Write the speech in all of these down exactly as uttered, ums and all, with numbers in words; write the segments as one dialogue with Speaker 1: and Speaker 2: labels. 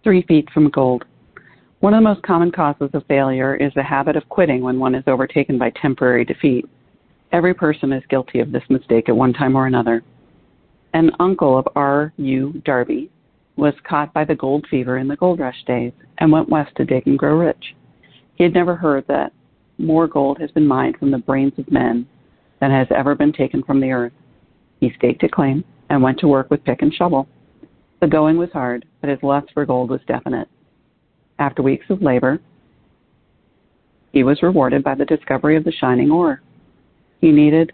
Speaker 1: Three feet from gold. One of the most common causes of failure is the habit of quitting when one is overtaken by temporary defeat. Every person is guilty of this mistake at one time or another. An uncle of R U Darby was caught by the gold fever in the gold rush days and went west to dig and grow rich. He had never heard that more gold has been mined from the brains of men than has ever been taken from the earth. He staked a claim and went to work with pick and shovel. The going was hard, but his lust for gold was definite. After weeks of labor, he was rewarded by the discovery of the shining ore. He needed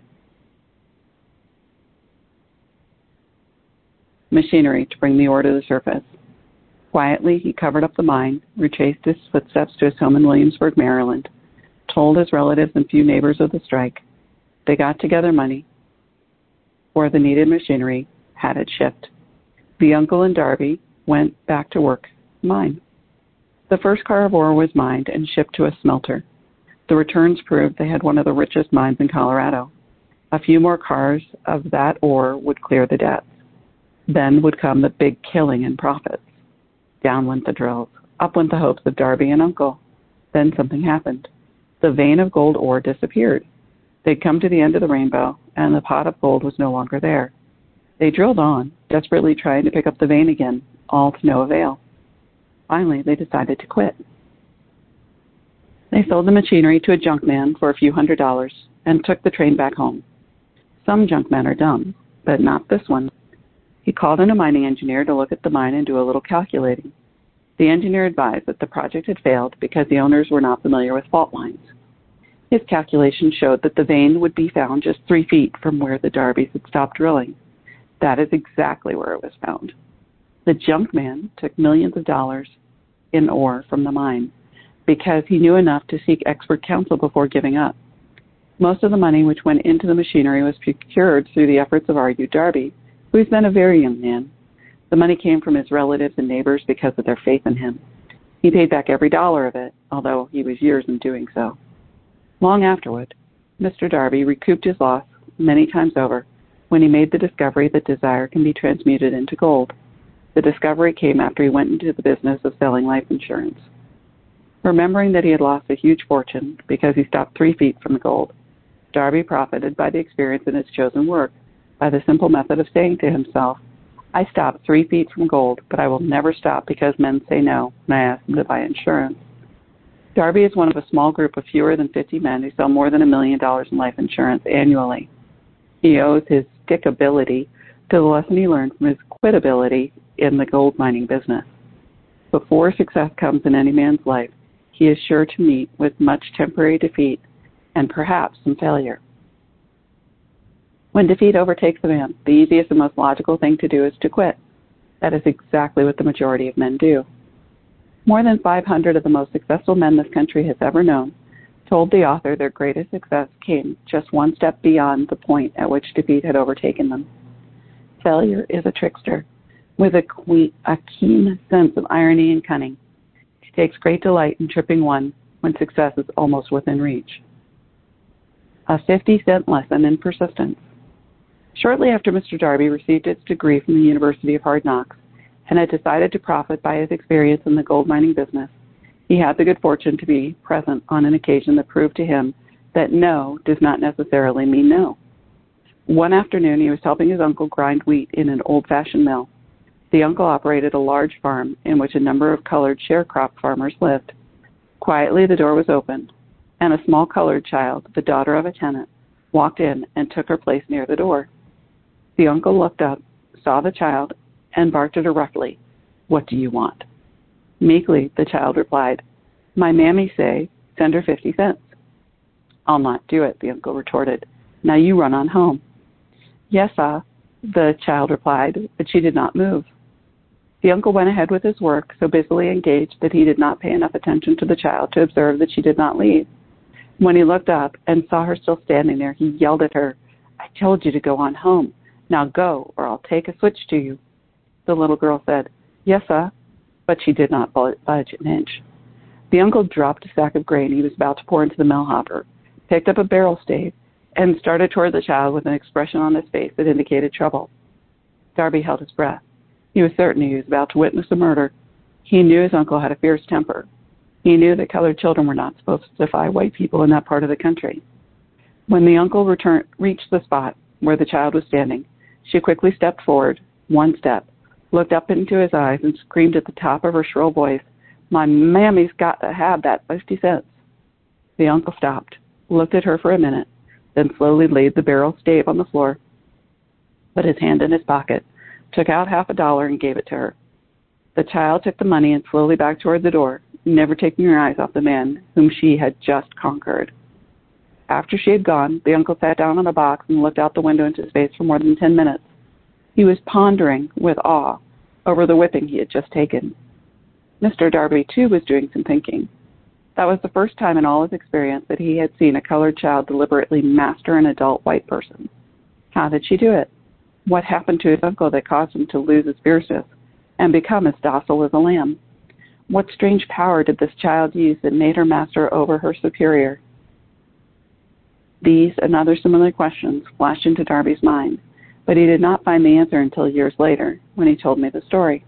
Speaker 1: machinery to bring the ore to the surface. Quietly, he covered up the mine, retraced his footsteps to his home in Williamsburg, Maryland, told his relatives and few neighbors of the strike. They got together money for the needed machinery, had it shipped. The uncle and Darby went back to work mine. The first car of ore was mined and shipped to a smelter. The returns proved they had one of the richest mines in Colorado. A few more cars of that ore would clear the debts. Then would come the big killing and profits. Down went the drills. Up went the hopes of Darby and Uncle. Then something happened. The vein of gold ore disappeared. They'd come to the end of the rainbow, and the pot of gold was no longer there. They drilled on, desperately trying to pick up the vein again, all to no avail. Finally, they decided to quit. They sold the machinery to a junk man for a few hundred dollars and took the train back home. Some junk men are dumb, but not this one. He called in a mining engineer to look at the mine and do a little calculating. The engineer advised that the project had failed because the owners were not familiar with fault lines. His calculation showed that the vein would be found just three feet from where the Darbys had stopped drilling. That is exactly where it was found. The junk man took millions of dollars in ore from the mine because he knew enough to seek expert counsel before giving up. Most of the money which went into the machinery was procured through the efforts of R U Darby, who was then a very young man. The money came from his relatives and neighbors because of their faith in him. He paid back every dollar of it, although he was years in doing so. Long afterward, Mister Darby recouped his loss many times over when he made the discovery that desire can be transmuted into gold. The discovery came after he went into the business of selling life insurance. Remembering that he had lost a huge fortune because he stopped three feet from the gold, Darby profited by the experience in his chosen work by the simple method of saying to himself, I stopped three feet from gold, but I will never stop because men say no when I ask them to buy insurance. Darby is one of a small group of fewer than fifty men who sell more than a million dollars in life insurance annually. He owes his stickability to the lesson he learned from his quitability in the gold mining business. Before success comes in any man's life, he is sure to meet with much temporary defeat and perhaps some failure. When defeat overtakes a man, the easiest and most logical thing to do is to quit. That is exactly what the majority of men do. More than five hundred of the most successful men this country has ever known told the author their greatest success came just one step beyond the point at which defeat had overtaken them. Failure is a trickster with a, que- a keen sense of irony and cunning. He takes great delight in tripping one when success is almost within reach. A fifty-cent lesson in persistence. Shortly after Mister Darby received his degree from the University of Hard Knocks and had decided to profit by his experience in the gold mining business, he had the good fortune to be present on an occasion that proved to him that no does not necessarily mean no. One afternoon, he was helping his uncle grind wheat in an old-fashioned mill. The uncle operated a large farm in which a number of colored sharecrop farmers lived. Quietly, the door was opened, and a small colored child, the daughter of a tenant, walked in and took her place near the door. The uncle looked up, saw the child, and barked at her roughly, What do you want? Meekly, the child replied, My mammy say, send her fifty cents. I'll not do it, the uncle retorted. Now you run on home. Yes, ah, the child replied, but she did not move. The uncle went ahead with his work, so busily engaged that he did not pay enough attention to the child to observe that she did not leave. When he looked up and saw her still standing there, he yelled at her, I told you to go on home. Now go, or I'll take a switch to you. The little girl said, Yes, sir, but she did not budge an inch. The uncle dropped a sack of grain he was about to pour into the mill hopper, picked up a barrel stave, and started toward the child with an expression on his face that indicated trouble. Darby held his breath. He was certain he was about to witness a murder. He knew his uncle had a fierce temper. He knew that colored children were not supposed to defy white people in that part of the country. When the uncle returned, reached the spot where the child was standing, she quickly stepped forward, one step, looked up into his eyes, and screamed at the top of her shrill voice, "My mammy's got to have that fifty cents. The uncle stopped, looked at her for a minute, then slowly laid the barrel stave on the floor, put his hand in his pocket, took out half a dollar, and gave it to her. The child took the money and slowly backed toward the door, never taking her eyes off the man whom she had just conquered. After she had gone, the uncle sat down on a box and looked out the window into space for more than ten minutes. He was pondering with awe over the whipping he had just taken. Mister Darby, too, was doing some thinking. That was the first time in all his experience that he had seen a colored child deliberately master an adult white person. How did she do it? What happened to his uncle that caused him to lose his fierceness and become as docile as a lamb? What strange power did this child use that made her master over her superior? These and other similar questions flashed into Darby's mind, but he did not find the answer until years later, when he told me the story.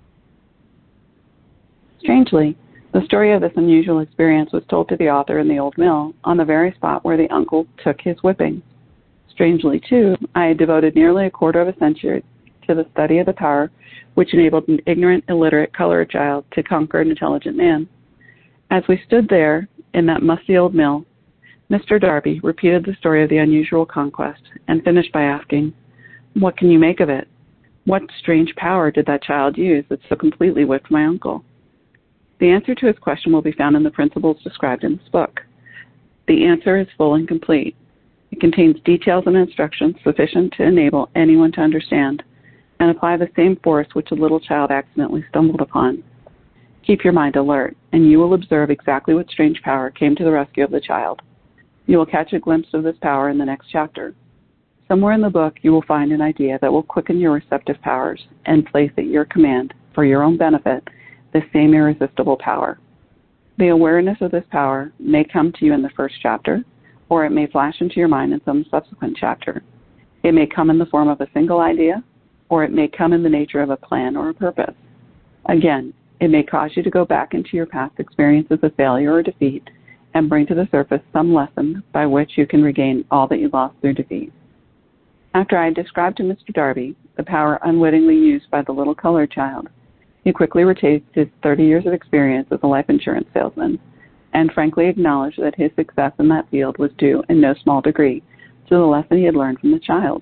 Speaker 1: Strangely, the story of this unusual experience was told to the author in the old mill on the very spot where the uncle took his whipping. Strangely, too, I had devoted nearly a quarter of a century to the study of the power which enabled an ignorant, illiterate colored child to conquer an intelligent man. As we stood there in that musty old mill, Mister Darby repeated the story of the unusual conquest and finished by asking, "What can you make of it? What strange power did that child use that so completely whipped my uncle?" The answer to his question will be found in the principles described in this book. The answer is full and complete. It contains details and instructions sufficient to enable anyone to understand and apply the same force which a little child accidentally stumbled upon. Keep your mind alert, and you will observe exactly what strange power came to the rescue of the child. You will catch a glimpse of this power in the next chapter. Somewhere in the book you will find an idea that will quicken your receptive powers and place at your command, for your own benefit, the same irresistible power. The awareness of this power may come to you in the first chapter, or it may flash into your mind in some subsequent chapter. It may come in the form of a single idea, or it may come in the nature of a plan or a purpose. Again, it may cause you to go back into your past experiences of failure or defeat and bring to the surface some lesson by which you can regain all that you lost through defeat. After I had described to Mister Darby the power unwittingly used by the little colored child, he quickly retained his thirty years of experience as a life insurance salesman and frankly acknowledged that his success in that field was due in no small degree to the lesson he had learned from the child.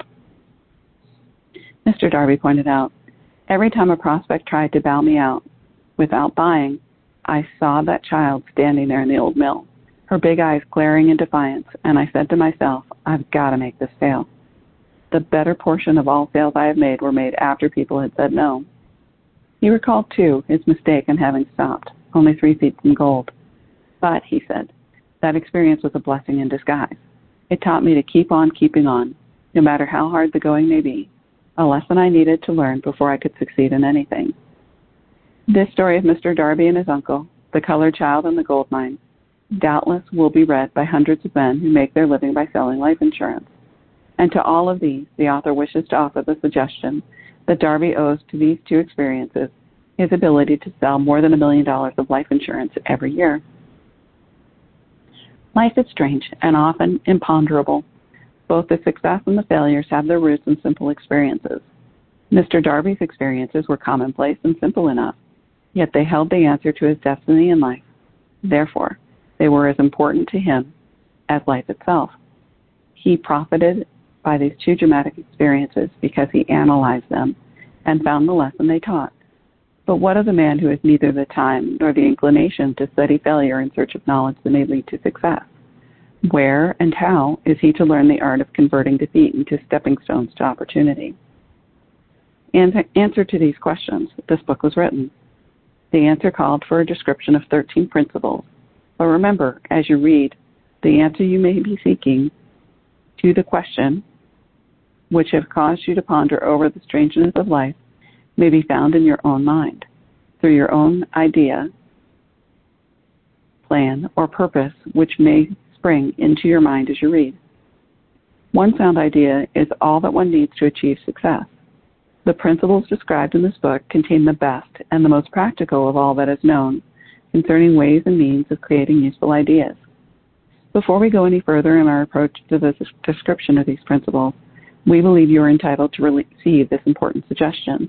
Speaker 1: Mister Darby pointed out, every time a prospect tried to bow me out without buying, I saw that child standing there in the old mill, her big eyes glaring in defiance, and I said to myself, I've got to make this sale. The better portion of all sales I have made were made after people had said no. He recalled, too, his mistake in having stopped, only three feet from gold. But, he said, that experience was a blessing in disguise. It taught me to keep on keeping on, no matter how hard the going may be, a lesson I needed to learn before I could succeed in anything. This story of Mister Darby and his uncle, the colored child and the gold mine, doubtless will be read by hundreds of men who make their living by selling life insurance. And to all of these, the author wishes to offer the suggestion that Darby owes to these two experiences his ability to sell more than a million dollars of life insurance every year. Life is strange and often imponderable. Both the success and the failures have their roots in simple experiences. Mister Darby's experiences were commonplace and simple enough, yet they held the answer to his destiny in life. Therefore, they were as important to him as life itself. He profited by these two dramatic experiences because he analyzed them and found the lesson they taught. But what of the man who has neither the time nor the inclination to study failure in search of knowledge that may lead to success? Where and how is he to learn the art of converting defeat into stepping stones to opportunity? In answer to these questions, this book was written. The answer called for a description of thirteen principles. But remember, as you read, the answer you may be seeking to the question, which have caused you to ponder over the strangeness of life, may be found in your own mind, through your own idea, plan, or purpose, which may spring into your mind as you read. One sound idea is all that one needs to achieve success. The principles described in this book contain the best and the most practical of all that is known concerning ways and means of creating useful ideas. Before we go any further in our approach to the description of these principles, we believe you are entitled to receive this important suggestion.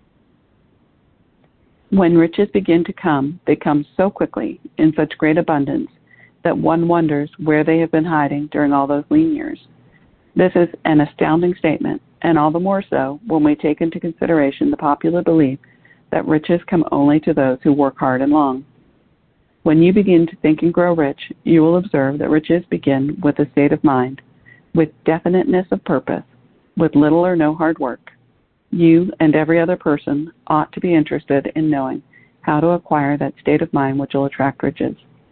Speaker 1: When riches begin to come, they come so quickly, in such great abundance, that one wonders where they have been hiding during all those lean years. This is an astounding statement, and all the more so when we take into consideration the popular belief that riches come only to those who work hard and long. When you begin to think and grow rich, you will observe that riches begin with a state of mind, with definiteness of purpose, with little or no hard work. You and every other person ought to be interested in knowing how to acquire that state of mind which will attract riches.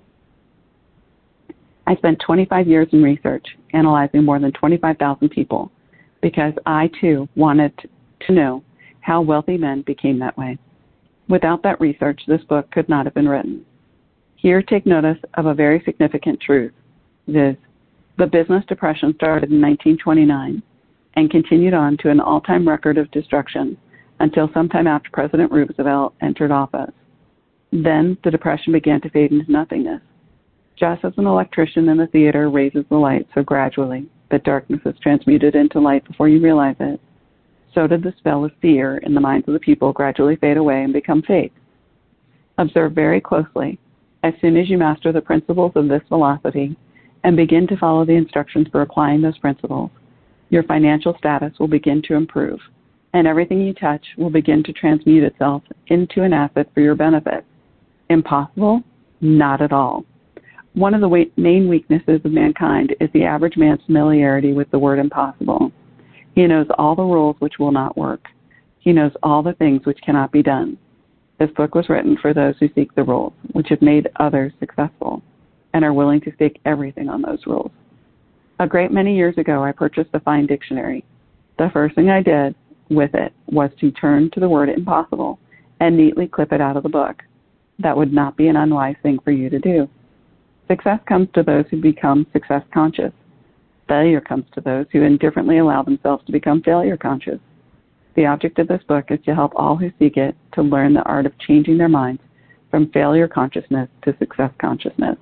Speaker 1: I spent twenty-five years in research, analyzing more than twenty-five thousand people, because I, too, wanted to know how wealthy men became that way. Without that research, this book could not have been written. Here, take notice of a very significant truth. Viz., the business depression started in nineteen twenty-nine and continued on to an all-time record of destruction until sometime after President Roosevelt entered office. Then the depression began to fade into nothingness. Just as an electrician in the theater raises the light so gradually that darkness is transmuted into light before you realize it, so did the spell of fear in the minds of the people gradually fade away and become faith. Observe very closely. As soon as you master the principles of this philosophy and begin to follow the instructions for applying those principles, your financial status will begin to improve, and everything you touch will begin to transmute itself into an asset for your benefit. Impossible? Not at all. One of the main weaknesses of mankind is the average man's familiarity with the word impossible. He knows all the rules which will not work. He knows all the things which cannot be done. This book was written for those who seek the rules, which have made others successful, and are willing to stake everything on those rules. A great many years ago, I purchased a fine dictionary. The first thing I did with it was to turn to the word impossible and neatly clip it out of the book. That would not be an unwise thing for you to do. Success comes to those who become success conscious. Failure comes to those who indifferently allow themselves to become failure conscious. The object of this book is to help all who seek it to learn the art of changing their minds from failure consciousness to success consciousness.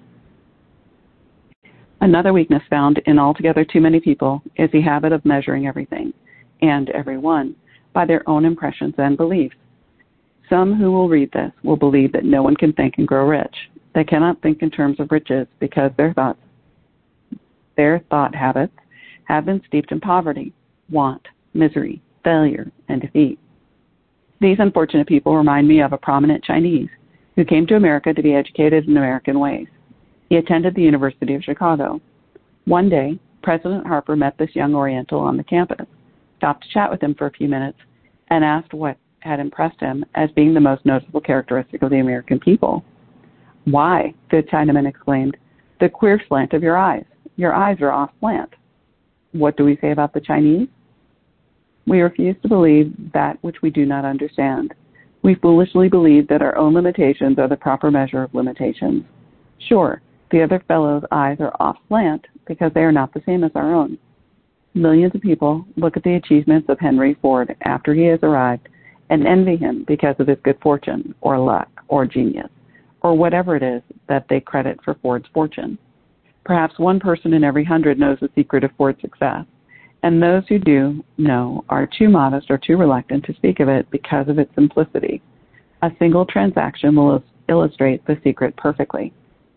Speaker 1: Another weakness found in altogether too many people is the habit of measuring everything, and everyone, by their own impressions and beliefs. Some who will read this will believe that no one can think and grow rich. They cannot think in terms of riches because their thoughts, their thought habits have been steeped in poverty, want, misery, failure, and defeat. These unfortunate people remind me of a prominent Chinese who came to America to be educated in American ways. He attended the University of Chicago. One day, President Harper met this young Oriental on the campus, stopped to chat with him for a few minutes, and asked what had impressed him as being the most noticeable characteristic of the American people. "Why," the Chinaman exclaimed, "the queer slant of your eyes. Your eyes are off slant." What do we say about the Chinese? We refuse to believe that which we do not understand. We foolishly believe that our own limitations are the proper measure of limitations. Sure, the other fellow's eyes are off slant because they are not the same as our own. Millions of people look at the achievements of Henry Ford after he has arrived and envy him because of his good fortune or luck or genius or whatever it is that they credit for Ford's fortune. Perhaps one person in every hundred knows the secret of Ford's success, and those who do know are too modest or too reluctant to speak of it because of its simplicity. A single transaction will illustrate the secret perfectly.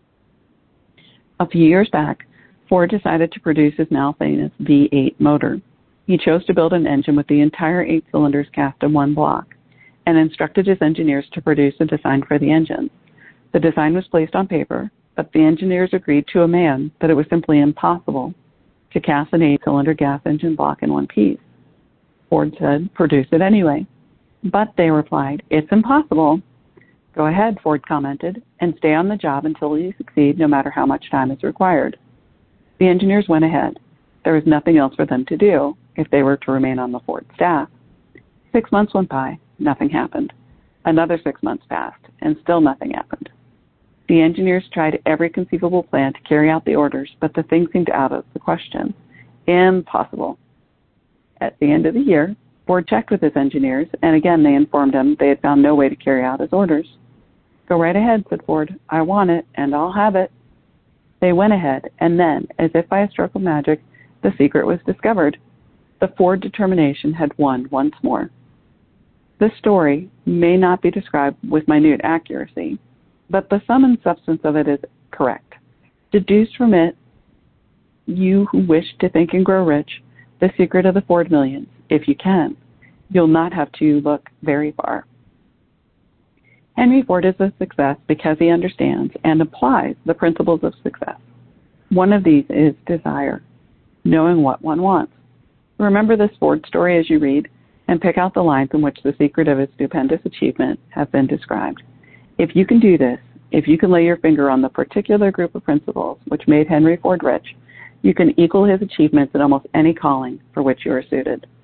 Speaker 1: A few years back, Ford decided to produce his now famous V eight motor. He chose to build an engine with the entire eight cylinders cast in one block and instructed his engineers to produce a design for the engine. The design was placed on paper, but the engineers agreed to a man that it was simply impossible to cast an eight-cylinder gas engine block in one piece. Ford said, "Produce it anyway." But they replied, "It's impossible." "Go ahead," Ford commented, "and stay on the job until you succeed, no matter how much time is required." The engineers went ahead. There was nothing else for them to do if they were to remain on the Ford staff. Six months went by, nothing happened. Another six months passed, and still nothing happened. The engineers tried every conceivable plan to carry out the orders, but the thing seemed out of the question. Impossible. At the end of the year, Ford checked with his engineers, and again they informed him they had found no way to carry out his orders. "Go right ahead," said Ford. "I want it, and I'll have it." They went ahead, and then, as if by a stroke of magic, the secret was discovered. The Ford determination had won once more. This story may not be described with minute accuracy, but the sum and substance of it is correct. Deduce from it, you who wish to think and grow rich, the secret of the Ford millions. If you can, you'll not have to look very far. Henry Ford is a success because he understands and applies the principles of success. One of these is desire, knowing what one wants. Remember this Ford story as you read, and pick out the lines in which the secret of his stupendous achievement have been described. If you can do this, if you can lay your finger on the particular group of principles which made Henry Ford rich, you can equal his achievements in almost any calling for which you are suited.